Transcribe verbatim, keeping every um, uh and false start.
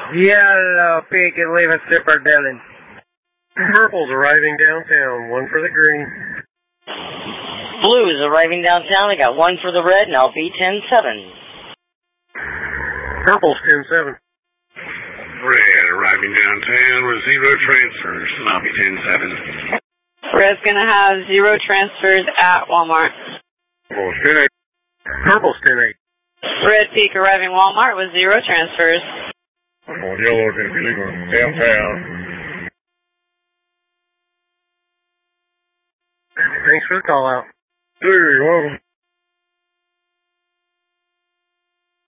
Yellow Peak and leaving Super Dylan. Purple's arriving downtown, one for the green. Blue is arriving downtown. I got one for the red, and I'll be ten seven. Purple's ten seven. Red arriving downtown with zero transfers, and I'll be ten seven. Red's going to have zero transfers at Walmart. Purple's ten eight. Purple's ten eight. Red Peak arriving Walmart with zero transfers. Purple and yellow are going to be leaving downtown. Thanks for the call out. Sure, you're welcome.